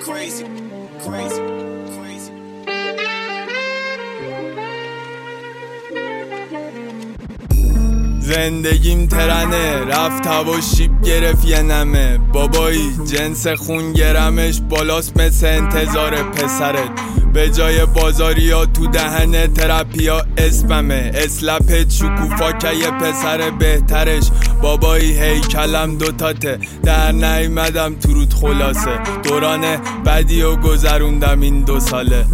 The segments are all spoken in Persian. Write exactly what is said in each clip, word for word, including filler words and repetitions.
crazy, crazy, crazy. زندگیم ترنه رفت هوا شیب گرفت یه نمه بابایی جنس خون گرمش بالاست مثل انتظار پسرت به جای بازاریا تو دهن ترپیا اسممه اسلپت شکوفا که یه پسر بهترش بابایی هیکلم دوتاته در نیمدم تو رود خلاصه دوران بدی و گذروندم این دو ساله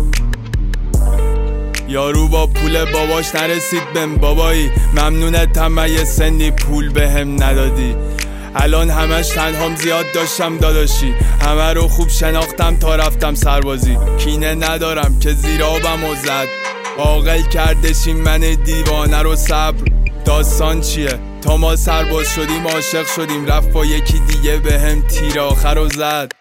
یارو با پول باباش نرسید بهم بابایی ممنونتم یه سنی پول بهم ندادی الان همش تنهام زیاد داشتم داداشی همه رو خوب شناختم تا رفتم سربازی کینه ندارم که زیر آبم و زد عاقل کردشین من دیوانه رو صبر داستان چیه تا ما سرباز شدیم عاشق شدیم رفت با یکی دیگه بهم تیر آخر رو زد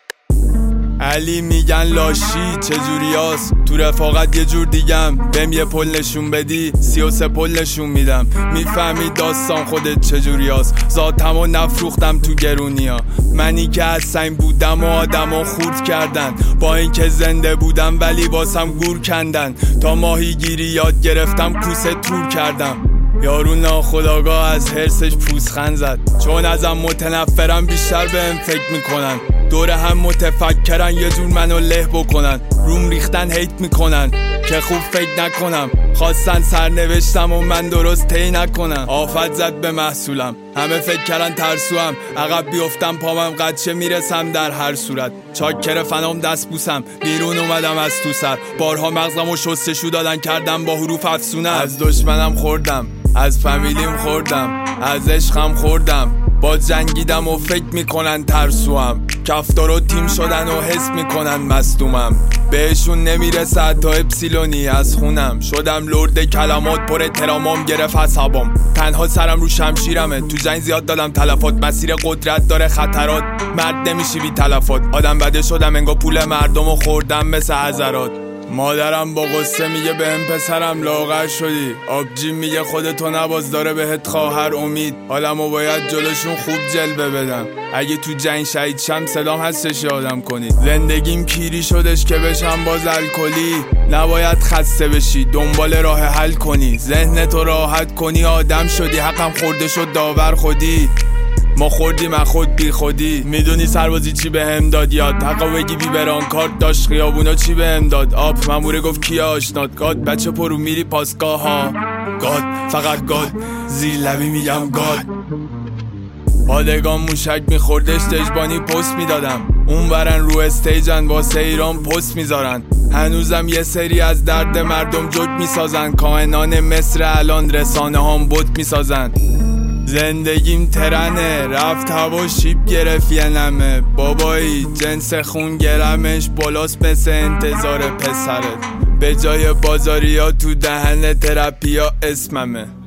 علی میگن لاشی چجوریاست تو رفاقت یه جور دیگم بهم یه پل نشون بدی سی و سه پل نشون میدم میفهمی داستان خودت چجوریاست ذاتمو نفروختم تو گرونیا منی که از سنگ بودم و آدمو خورد کردن با اینکه زنده بودم ولی واسم گور کندن تا ماهی گیری یاد گرفتم کوسه تور کردم یارو ناخودآگاه از حرسش پوزخند زد چون ازم متنفرم بیشتر بهم فکر میکنن دور هم متفکرن یه جور منو له بکنن روم ریختن هیت میکنن که خوب فکر نکنم خواستن سرنوشتم و من درست طی نکنم آفت زد به محصولم همه فکر کردن ترسوام عقب بیفتم پامم قدشه میرسم در هر صورت چاکر فنام دست بوسم بیرون اومدم از تو سر بارها مغزم و شستشو دادن کردم با حروف افسونم از دشمنم خوردم از فامیلیم خوردم از عشقم خوردم با جنگیدم و فکر میکنن ترسوام کفتار و تیم شدن و حس میکنن مصدومم بهشون نمیرسه تا اپسیلونی از خونم شدم لرد کلمات پر احترامم گرفت حسابم تنها سرم رو شمشیرمه تو جنگ زیاد دادم تلفات مسیر قدرت داره خطرات مرد نمیشی بی تلفات آدم بده شدم انگار پول مردم و خوردم مثل حضرات مادرم با غصه میگه بهم پسرم لاغر شدی آبجی میگه خودتو نباز داره بهت خواهر امید حالمو باید جلوشون خوب جلوه بدم اگه تو جنگ شهید شم صدام هستش یادم کنید زندگیم کیری شدش که بشم باز الکلی نباید خسته بشی دنبال راه حل کنی ذهنتو راحت کنی آدم شدی حقم خورده شد داور خودی ما خوردیم از خود بی خودی میدونی سربازی چی به هم داد یاد حقا بگی بی بران کارت داشت خیابونا چی به هم داد آب مموره گفت کیا آشناد گاد بچه پرو میری پاسگاه ها گاد فقط گاد زیر لبی میگم گاد پادگان موشک میخوردش تجبانی پست میدادم اون برن رو استیجن واسه ایران پست میذارن هنوزم یه سری از درد مردم جوک میسازن کائنان مصر الان رسانه هم بوت میسازن زندگیم ترنه رفت هوا شیب گرفت یه نمه بابایی جنس خون گرمش بالاست مثل انتظار پسرت به جای بازاریا تو دهن ترپیا اسممه